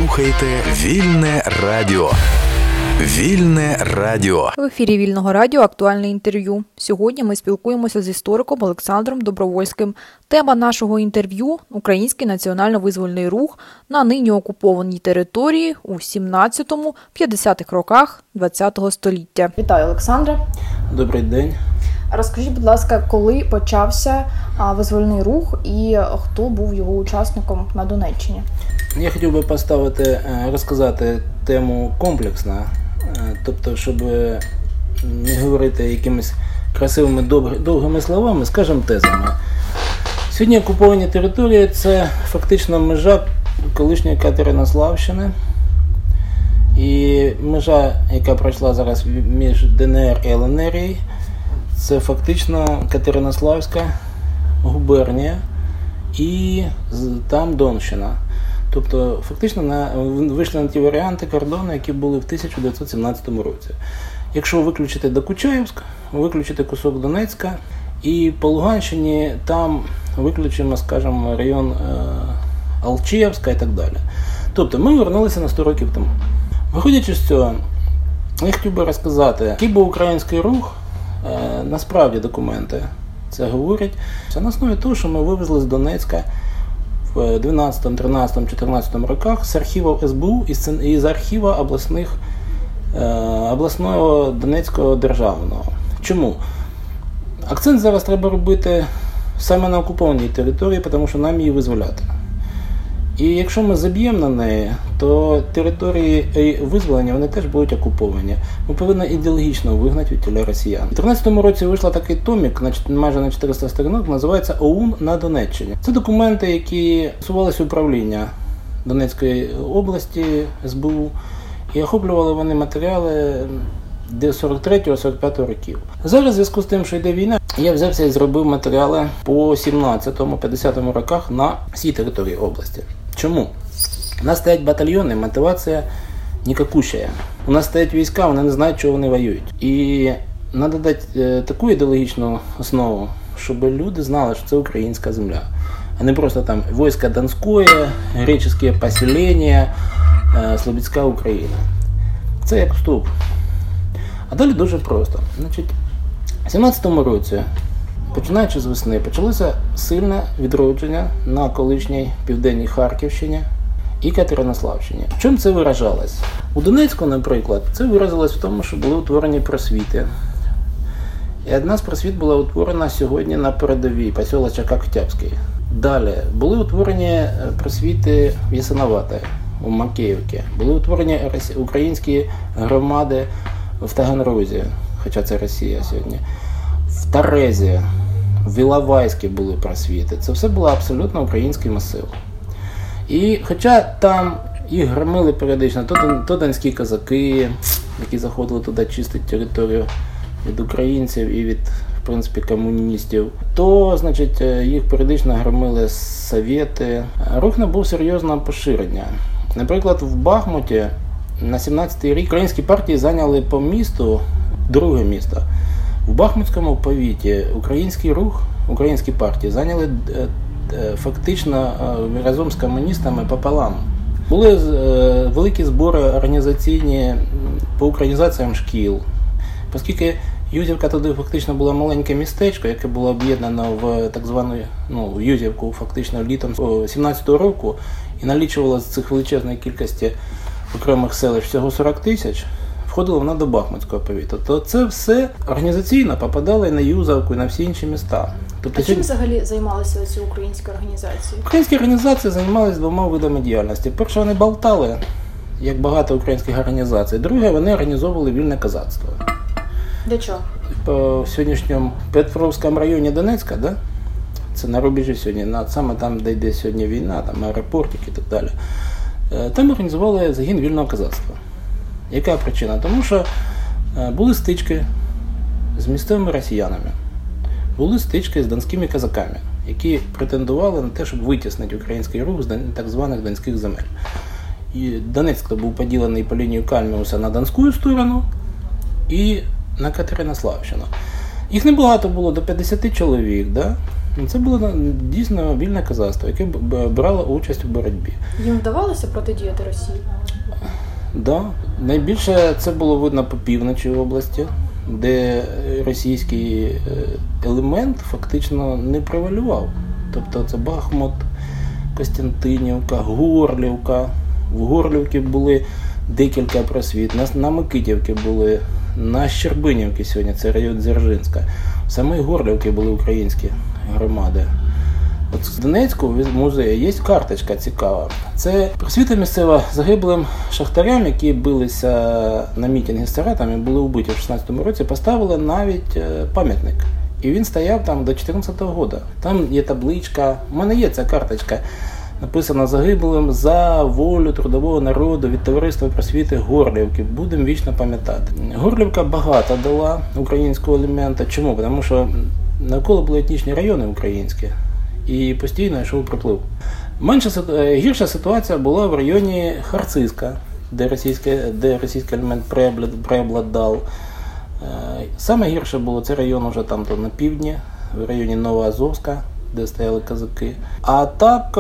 слухаєте Вільне Радіо. Вільне Радіо. В ефірі Вільного Радіо актуальне інтерв'ю. Сьогодні ми спілкуємося з істориком Олександром Добровольським. Тема нашого інтерв'ю – Український національно-визвольний рух на нині окупованій території у 17-50-х роках ХХ століття. Вітаю, Олександре. Добрий день. Розкажіть, будь ласка, коли почався визвольний рух і хто був його учасником на Донеччині? Я хотів би розказати тему комплексно, тобто, щоб не говорити якимись красивими довгими словами, скажімо, тезами. Сьогодні окуповані території – це фактично межа колишньої Катеринославщини. І межа, яка пройшла зараз між ДНР і ЛНР, це фактично Катеринославська губернія і там Донщина. Тобто, фактично, вийшли на ті варіанти кордону, які були в 1917 році. Якщо виключити Докучаєвськ, виключити кусок Донецька, і по Луганщині там виключимо, скажімо, район Алчевська і так далі. Тобто, ми вернулися на 100 років тому. Виходячи з цього, я хотів би розказати, який був український рух. Насправді документи це говорять. Це на основі того, що ми вивезли з Донецька в 12, 13, 14 роках з архівів СБУ і з архіву обласного Донецького державного. Чому? Акцент зараз треба робити саме на окупованій території, тому що нам її визволяти. І якщо ми заб'ємо на неї, то території визволення вони теж будуть окуповані. Ми повинні ідеологічно вигнати від тіля росіян. У 2013 році вийшов такий томік, майже на 400 сторінок, називається «ОУН на Донеччині». Це документи, які стосувалися управління Донецької області, СБУ, і охоплювали вони матеріали 43-45 років. Зараз, в зв'язку з тим, що йде війна, я взявся і зробив матеріали по 17-50 роках на всій території області. Чому? У нас стоять батальйони, мотивація нікакущая. У нас стоять війська, вони не знають, чого вони воюють. І треба дати таку ідеологічну основу, щоб люди знали, що це українська земля. А не просто там війська Донської, греческі поселення, Слобідська Україна. Це як вступ. А далі дуже просто. Значить, у 17-му році, починаючи з весни, почалося сильне відродження на колишній південній Харківщині і Катеринославщині. В чому це виражалось? У Донецьку, наприклад, це виразилось в тому, що були утворені просвіти. І одна з просвіт була утворена сьогодні на передовій, поселочок Октябрський. Далі були утворені просвіти в Ясиноваті, у Макеївці. Були утворені українські громади в Таганрозі, хоча це Росія сьогодні. В Терезі, в Іловайській були просвіти. Це все було абсолютно український масив. І хоча там їх громили періодично, то донські козаки, які заходили туди чистити територію від українців і від, в принципі, комуністів, то, значить, їх періодично громили совєти. Рух набув серйозного поширення. Наприклад, в Бахмуті на 17-й рік українські партії зайняли по місту друге місто. В Бахмутському повіті український рух, українські партії зайняли фактично разом з комуністами пополам. Були великі збори організаційні по українізаціям шкіл. Оскільки Юзівка тоді фактично була маленьке містечко, яке було об'єднано в так звану Юзівку фактично літом 17-го року і налічувало з цих величезної кількості окремих селищ всього 40 тисяч, входило вона до Бахмутського повіту. То це все організаційно попадало і на Юзовку, і на всі інші міста. Тобто, чим взагалі займалися ці українські організації? Українські організації займалися двома видами діяльності. Перше, вони болтали, як багато українських організацій. Друге, вони організовували вільне козацтво. Для чого? По сьогоднішньому Петровському районі Донецька, да? Це на рубежі сьогодні, саме там, де йде сьогодні війна, там аеропортик і так далі. Там організували загін вільного козацтва. Яка причина? Тому що були стички з місцевими росіянами, були стички з донськими козаками, які претендували на те, щоб витіснити український рух з так званих донських земель. І Донецьк був поділений по лінію Кальміуса на Донську сторону і на Катеринославщину. Їх небагато було, до 50 чоловік, да? Це було дійсно вільне козацтво, яке брало участь у боротьбі. Їм вдавалося протидіяти Росії? Да. Найбільше це було видно по півночі області, де російський елемент фактично не превалював. Тобто це Бахмут, Костянтинівка, Горлівка. В Горлівці були декілька просвіт, на Микитівці були, на Щербинівці сьогодні, це район Дзержинська. В самій Горлівці були українські громади. От в Донецьку музеї є карточка цікава. Це просвіта місцева загиблим шахтарям, які билися на мітинги з Саратом і були вбиті в 16-му році, поставили навіть пам'ятник. І він стояв там до 14-го року. Там є табличка, у мене є ця карточка, написано загиблим за волю трудового народу від товариства просвіти Горлівки. Будемо вічно пам'ятати. Горлівка багато дала українського елемента. Чому? Тому що навколо були етнічні райони українські. І постійно йшов приплив. Гірша ситуація була в районі Харциска, де російський елемент преобладав. Саме гірше було це район уже там на півдні, в районі Новоазовська, де стояли козаки. А так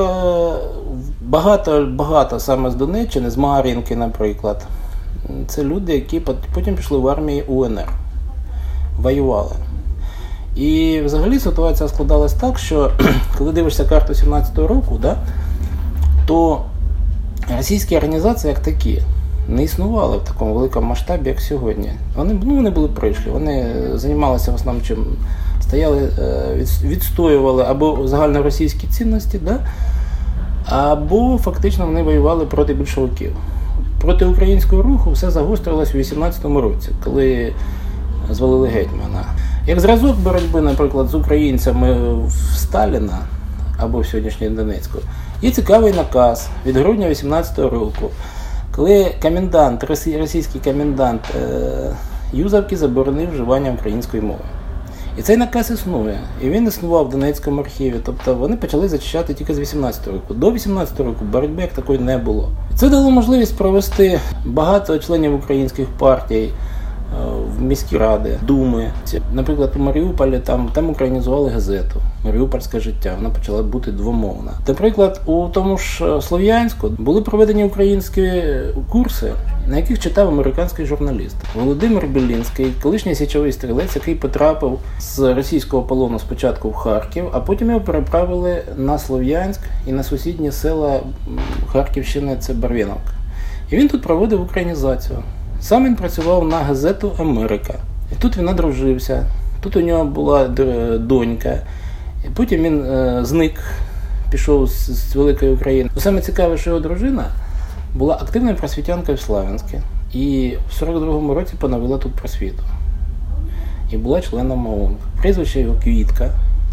багато саме з Донеччини, з Мар'їнки, наприклад. Це люди, які потім пішли в армії УНР, воювали. І взагалі ситуація складалась так, що коли дивишся карту 17-го року, то російські організації як такі не існували в такому великому масштабі, як сьогодні. Вони були прийшли, вони займалися в основному чим? Стояли, відстоювали або загальноросійські цінності, або фактично вони воювали проти більшовиків. Проти українського руху все загострилось у 18-му році, коли звалили гетьмана. Як зразок боротьби, наприклад, з українцями в Сталіна або в сьогоднішній Донецьку, є цікавий наказ від грудня 18-го року, коли російський комендант Юзовки заборонив вживання української мови. І цей наказ існує. І він існував в Донецькому архіві. Тобто вони почали зачищати тільки з 18-го року. До 18-го року боротьби як такої не було. Це дало можливість провести багато членів українських партій в міські ради, думи. Наприклад, у Маріуполі там українізували газету «Маріупольське життя». Вона почала бути двомовна. Наприклад, у тому ж Слов'янську були проведені українські курси, на яких читав американський журналіст Володимир Білінський, колишній січовий стрілець, який потрапив з російського полону спочатку в Харків, а потім його переправили на Слов'янськ і на сусідні села Харківщини, це Барвіновка. І він тут проводив українізацію. Сам він працював на газету «Америка». І тут він одружився, тут у нього була донька. І потім він зник, пішов з Великої України. Саме цікаве, що його дружина була активною просвітянкою в Славянську. І в 42-му році поновила тут просвіту. І була членом ОУН. Прізвище його Квітка.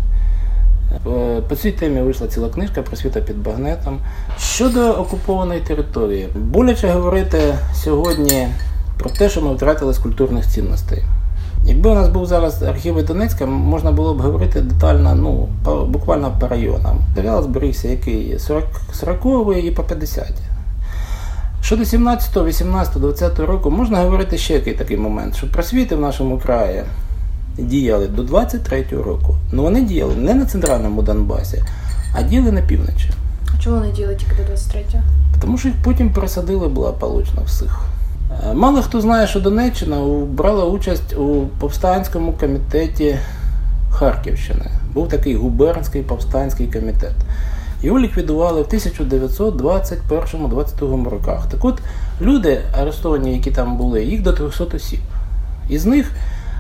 По цій темі вийшла ціла книжка «Просвіта під багнетом». Щодо окупованої території, боляче говорити сьогодні про те, що ми втратили з культурних цінностей. Якби у нас був зараз архіви Донецька, можна було б говорити детально, буквально по районам. Матеріал зберігся який 40-й і по 50-ті. Щодо 17-го, 18-го, 20-го року, можна говорити ще який такий момент, що просвіти в нашому краї діяли до 23-го року. Вони діяли не на центральному Донбасі, а діяли на півночі. А чому вони діяли тільки до 23-го? Тому що їх потім пересадили благополучно всіх. Мало хто знає, що Донеччина брала участь у повстанському комітеті Харківщини. Був такий губернський повстанський комітет. Його ліквідували в 1921-22 роках. Так от, люди арештовані, які там були, їх до 300 осіб. Із них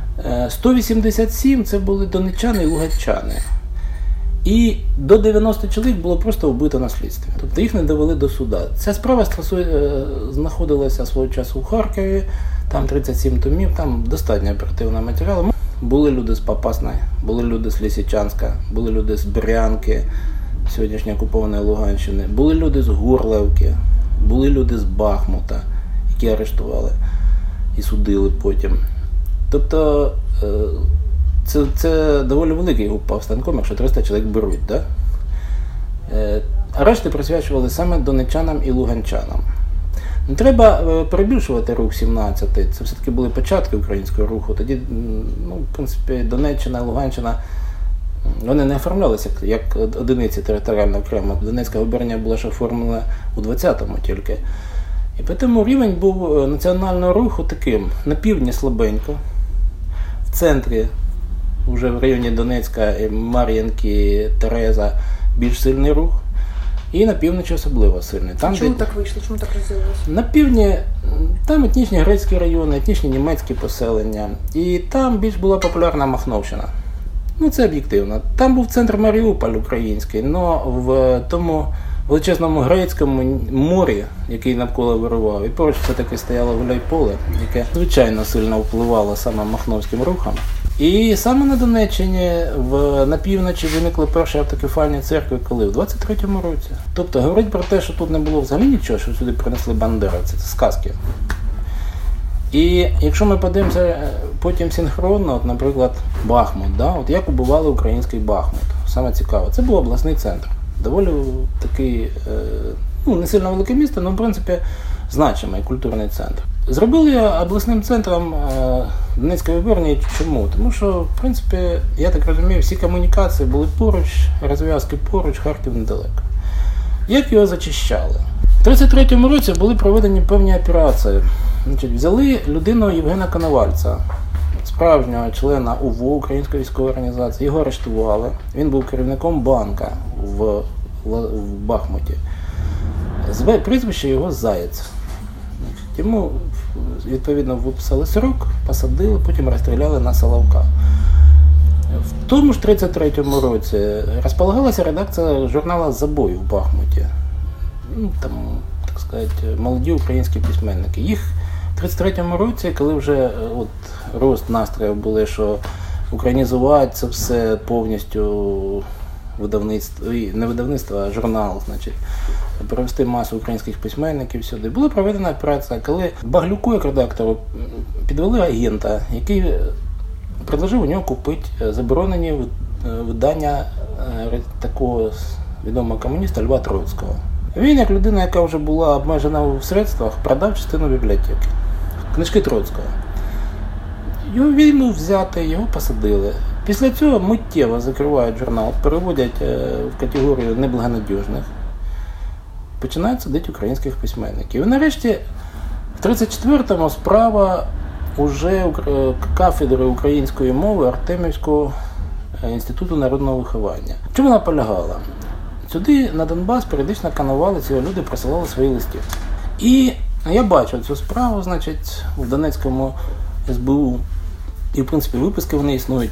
187 це були донеччани і луганчани. І до 90 чоловік було просто вбито на слідстві. Тобто їх не довели до суда. Ця справа знаходилася свого часу у Харкові, там 37 томів, там достатньо оперативного матеріалу. Були люди з Попасної, були люди з Лисичанська, були люди з Брянки, сьогоднішньої окупованої Луганщини, були люди з Горлівки, були люди з Бахмута, які арештували і судили потім. Тобто це доволі великий гуп повстанком, якщо 300 чоловік беруть. Да? Арешти присвячували саме донеччанам і луганчанам. Не треба перебільшувати рух 17-й, це все-таки були початки українського руху. Тоді, в принципі, Донеччина і Луганщина вони не оформлялися як одиниці територіально окремо. Донецька губернія була ж оформлена у 20-му тільки. І тому рівень був національного руху таким. На півдні слабенько, в центрі, вже в районі Донецька, Мар'їнки, Тереза, більш сильний рух. І на півночі особливо сильний. Там, чому так вийшло? Чому так розділилося? На півдні там етнічні грецькі райони, етнічні німецькі поселення. І там більш була популярна Махновщина. Це об'єктивно. Там був центр Маріуполь український, але в тому величезному грецькому морі, який навколо вирував, і поруч все-таки стояло Гуляйполе, яке звичайно сильно впливало саме махновським рухом. І саме на Донеччині, на півночі виникли перші автокефальні церкви коли? В 23-му році. Тобто говорить про те, що тут не було взагалі нічого, що сюди принесли бандеровці, це сказки. І якщо ми подивимося потім синхронно, наприклад, Бахмут, як убивали український Бахмут, саме цікаво, це був обласний центр. Доволі такий, не сильно велике місто, але в принципі значимий культурний центр. Зробили обласним центром Донецької губернії. Чому? Тому що, в принципі, я так розумію, всі комунікації були поруч, розв'язки поруч, Харків недалеко. Як його зачищали? В 1933 році були проведені певні операції. Взяли людину Євгена Коновальця, справжнього члена УВО, Української військової організації, його арештували. Він був керівником банка в Бахмуті. Прізвище його Заєць. Йому, відповідно, виписали срок, посадили, потім розстріляли на Соловка. В тому ж 1933 році розполагалася редакція журналу «Забой» в Бахмуті. Там, так сказати, молоді українські письменники. Їх в 1933 році, коли вже рост настроїв були, що українізувати це все повністю видавництво, не видавництво, а журнал, перевести масу українських письменників сюди. Була проведена операція, коли Баглюку, як редактору, підвели агента, який предложив у нього купити заборонені видання такого відомого комуніста Льва Троцького. Він, як людина, яка вже була обмежена в средствах, продав частину бібліотеки. Книжки Троцького. Його вільно взяти, його посадили. Після цього миттєво закривають журнал, переводять в категорію неблагонадіжних. Починають садити українських письменників. І нарешті в 1934-му справа уже кафедри української мови Артемівського інституту народного виховання. В чому вона полягала? Сюди на Донбас періодично Коновалець, ці люди присилали свої листи. І я бачив цю справу, в Донецькому СБУ, і в принципі виписки вони існують.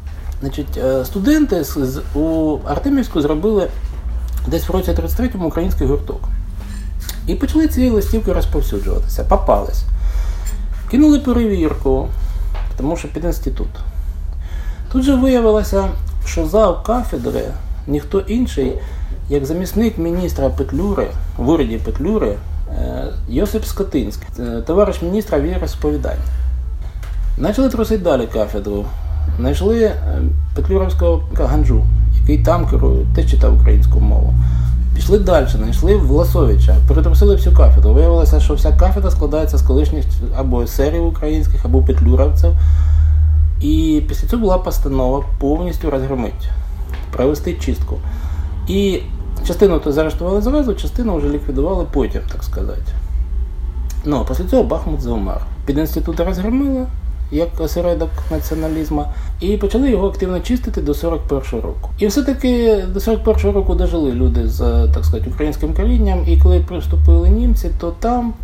Студенти у Артемівську зробили десь в році 33-му український гурток. І почали ці листівки розповсюджуватися. Попались. Кинули перевірку, тому що під інститут. Тут же виявилося, що зав кафедри ніхто інший, як замісник міністра Петлюри, в уряді Петлюри, Йосип Скотинський, товариш міністра віросповідання. Почали трусити далі кафедру. Знайшли петлюровського Ганджу, який там теж читав українську мову. Пішли далі, знайшли Власовича, перетрусили всю кафедру. Виявилося, що вся кафедра складається з колишніх або есерів українських, або петлюровців. І після цього була постанова повністю розгромити, провести чистку. І частину то заарештували зразу, частину вже ліквідували потім, так сказати. Після цього Бахмут завмер. Під інститути розгромили, як осередок націоналізму, і почали його активно чистити до 41-го року. І все-таки до 41-го року дожили люди з, так сказати, українським корінням, і коли приступили німці, то там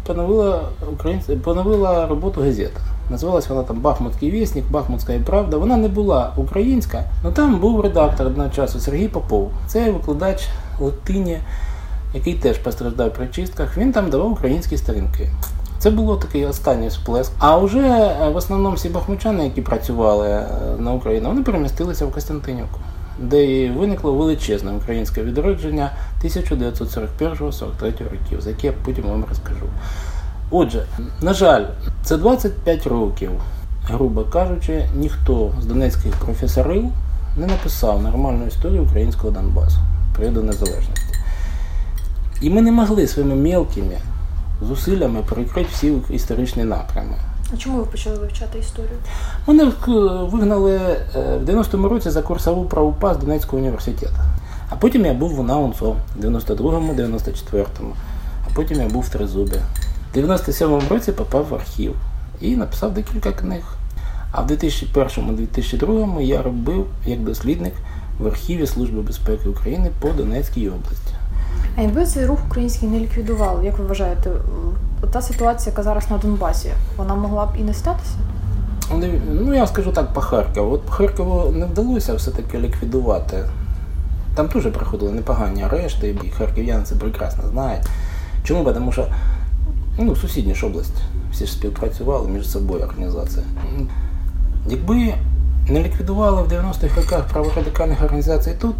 поновила роботу газета. Називалась вона там «Бахмутський вісник», «Бахмутська правда». Вона не була українська, але там був редактор одного часу Сергій Попов. Це викладач латині, який теж постраждав при чистках. Він там давав українські сторінки. Це було такий останній сплеск. А вже в основному всі бахмучани, які працювали на Україні, вони перемістилися в Костянтинівку, де і виникло величезне українське відродження 1941-43 років, за яке я потім вам розкажу. Отже, на жаль, це 25 років, грубо кажучи, ніхто з донецьких професорів не написав нормальну історію українського Донбасу, періоду незалежності. І ми не могли своїми мелкими зусиллями перекрити всі історичні напрями. А чому ви почали вивчати історію? Мене вигнали в 90-му році за курсову правопас Донецького університету. А потім я був на УНСО в 92-му, 94-му. А потім я був в Тризубі. В 97-му році попав в архів і написав декілька книг. А в 2001-2002 я робив як дослідник в архіві Служби безпеки України по Донецькій області. А якби цей рух український не ліквідували, як ви вважаєте, та ситуація, яка зараз на Донбасі, вона могла б і не статися? Ну, я скажу так, по Харкову. От по Харкову не вдалося все-таки ліквідувати. Там теж проходили непогані арешти, і харків'яни це прекрасно знають. Чому? Тому що сусідня ж область, всі ж співпрацювали між собою організації. Якби не ліквідували в 90-х роках праворадикальних організацій тут,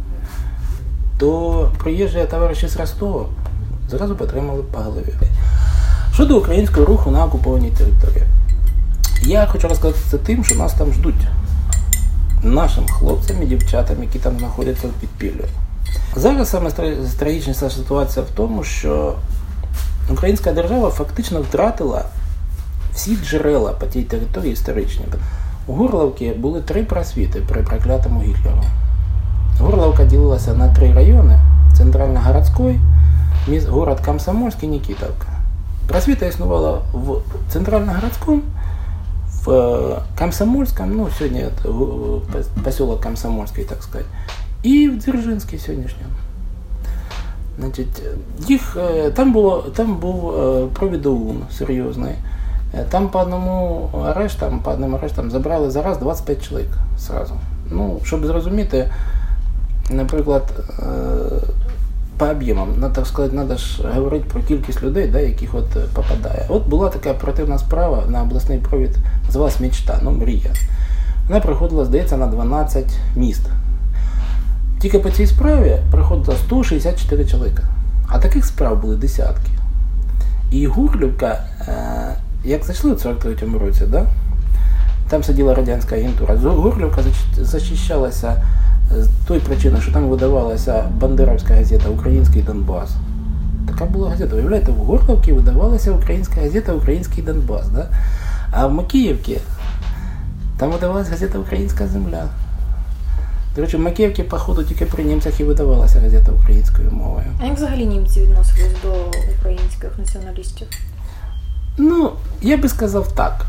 то приїжджі товариші з Ростова зразу потримали по голові. Щодо українського руху на окупованій території. Я хочу розказати це тим, що нас там ждуть. Нашим хлопцям і дівчатам, які там знаходяться в підпіллі. Зараз саме трагічніша ситуація в тому, що українська держава фактично втратила всі джерела по тій території історичні. У Горлівці були 3 просвіти при проклятому Гітлеру. Горлівка ділилася на 3 райони: Центрально-Городський, город Комсомольський, Нікітовка. Просвіта існувала в Центрально-Городському, в Комсомольському, сьогодні поселок Комсомольський, так сказати, і в Дзержинській сьогоднішньому. Значить, там був провідоун серйозний. Там по одним арештам забрали зараз 25 чоловік зразу. Щоб зрозуміти, наприклад, по об'ємам, так сказати, треба ж говорити про кількість людей, яких попадає. От була така оперативна справа на обласний провід, називалась «Мечта», «Мрія». Вона проходила, здається, на 12 міст. Тільки по цій справі проходило 164 чоловіка. А таких справ були десятки. І Горлівка, як зайшли у 43-му році, там сиділа радянська агентура, Горлівка захищалася з тої причини, що там видавалася бандеровська газета «Український Донбас». Така була газета. Уявляєте, в Горлівці видавалася українська газета «Український Донбас». А в Макіївці там видавалася газета «Українська земля». До речі, в Макіївці, походу, тільки при німцях і видавалася газета українською мовою. А як взагалі німці відносились до українських націоналістів? Я би сказав так.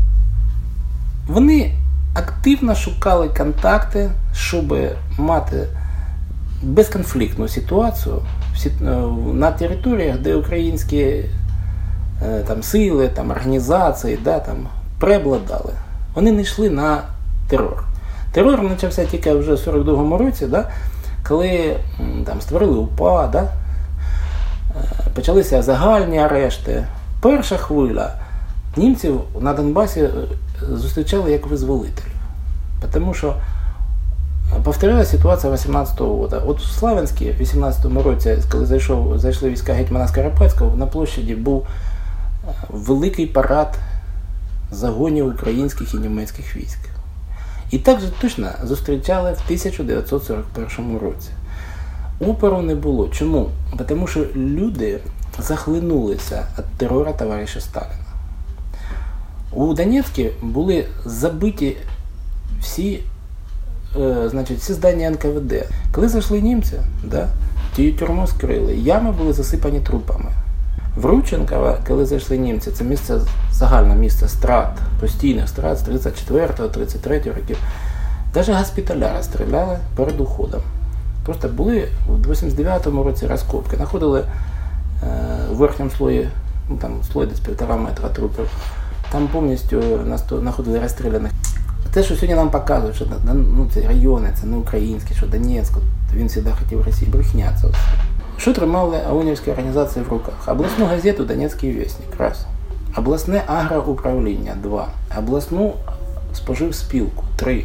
Вони активно шукали контакти, щоб мати безконфліктну ситуацію на територіях, де українські сили, організації преобладали. Вони не йшли на терор. Терор почався тільки вже в 42-му році, коли створили УПА, почалися загальні арешти. Перша хвиля німців на Донбасі зустрічали як визволителів. Тому що повторилася ситуація 18-го року. От у Славянській в 18-му році, коли зайшли війська гетьмана Скоропадського, на площаді був великий парад загонів українських і німецьких військ. І так же точно зустрічали в 1941 році. Опору не було. Чому? Тому що люди захлинулися від терору товариша Сталіна. У Донецьку були забиті всі здання НКВД. Коли зайшли німці, ті тюрму скрили, ями були засипані трупами. В Рудченково, коли зайшли німці, це загальне місце страт, постійних страт з 34-го, 33-го років. Навіть госпіталяри стріляли перед уходом. Просто були в 89-му році розкопки. Знаходили у верхньому слої, слой десь 1,5 метра трупів. Там повністю знаходили розстріляних. Те, що сьогодні нам показують, що ці райони, це не українські, що Донецьк, він завжди хотів Росії, брехня це все. Що тримали аунівські організації в руках? Обласну газету «Донецький вісник» – раз. Обласне агроуправління – 2. Обласну споживспілку – 3.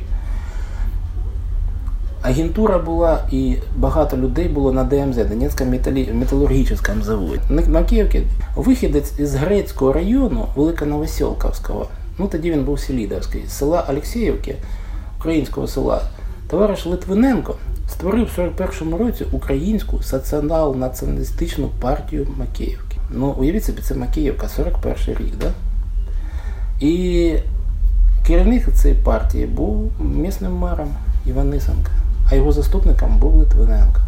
Агентура була і багато людей було на ДМЗ, Донецькому металургічному заводі. На Макіївці вихідець із Грецького району, Великоновоселковського, тоді він був Селідовський, з села Олексіївки, українського села, товариш Литвиненко створив в 41-му році українську соціал-націоналістичну партію Макіївки. Уявіть собі, це Макіївка, 41-й рік, І керівник цієї партії був місним мером Іван Нисенко, а його заступником був Литвиненко.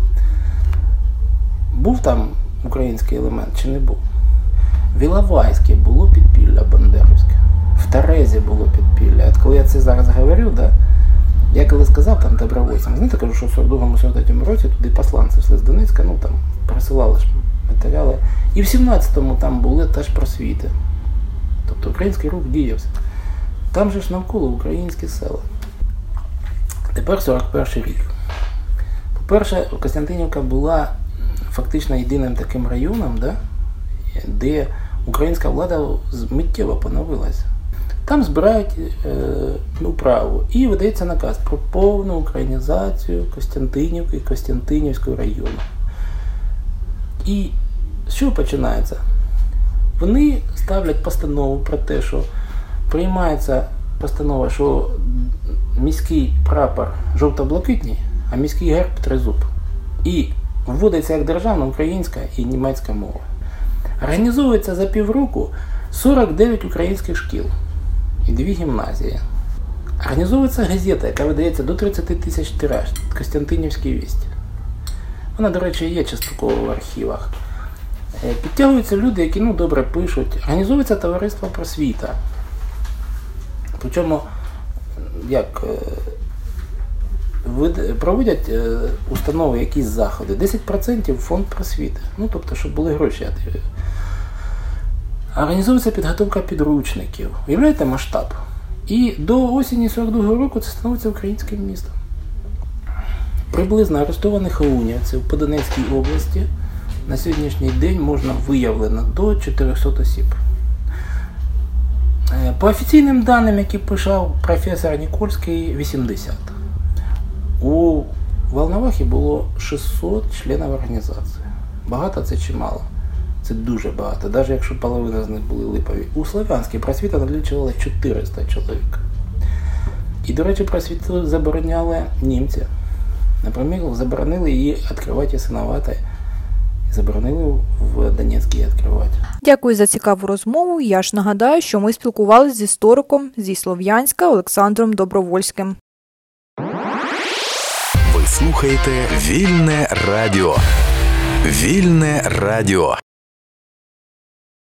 Був там український елемент чи не був? В Іловайську було підпілля бандерівське, в Терезі було підпілля. От коли я це зараз говорю, да, я коли сказав там добровольцям, знаєте, кажу, що в 42-43 році туди посланці з Донецька, там присилали ж матеріали. І в 17-му там були теж просвіти. Тобто український рух діявся. Там же ж навколо українські села. Тепер 41-й рік. По-перше, Костянтинівка була фактично єдиним таким районом, да, де українська влада миттєво поновилася. Там збирають управу і видається наказ про повну українізацію Костянтинівки і Костянтинівського району. І з чого починається? Вони ставлять постанову про те, що приймається постанова, що міський прапор жовто-блакитний, а міський герб тризуб. І вводиться як державна українська і німецька мова. Організовується за півроку 49 українських шкіл і 2 гімназії. Організовується газета, яка видається до 30 тисяч тираж, Костянтинівські вісті. Вона, до речі, є частково в архівах. Підтягуються люди, які добре пишуть. Організовується товариство просвіта. Причому, проводять установи якісь заходи. 10% фонд просвіти. Тобто, щоб були гроші. Організовується підготовка підручників. Уявляєте масштаб? І до осені 42-го року це становиться українським містом. Приблизно арештованих аунівців по Донецькій області на сьогоднішній день можна виявлено до 400 осіб. По офіційним даним, які писав професор Нікольський, 80. У Волновахі було 600 членів організації. Багато це чи мало? Це дуже багато, навіть якщо половина з них були липові. У Слов'янській просвіта налічувало 400 чоловік. І, до речі, просвіту забороняли німці. Наприклад, заборонили її відкривати і синувати. Заборонили в Донецькій відкривати. Дякую за цікаву розмову. Я ж нагадаю, що ми спілкувалися з істориком зі Слов'янська Олександром Добровольським. Ви слухаєте Вільне Радіо. Вільне Радіо.